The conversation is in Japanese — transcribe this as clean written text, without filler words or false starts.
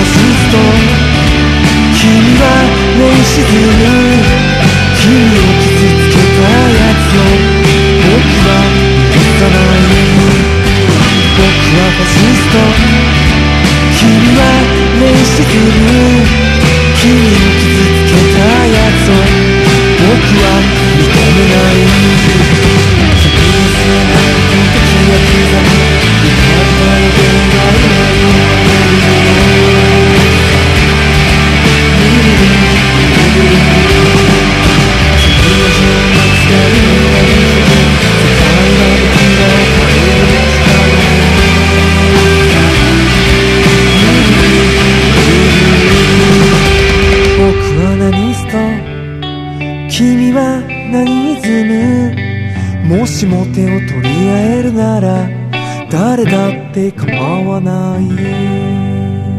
シスト、君は寝沈む君を傷つけたやつを僕は許さない。僕はファシスト、君は寝沈む君を傷つけたやつを僕は認めない。君のせいな時は刻む怒った予言が君は何イズム、もしも手を取り合えるなら誰だって構わない。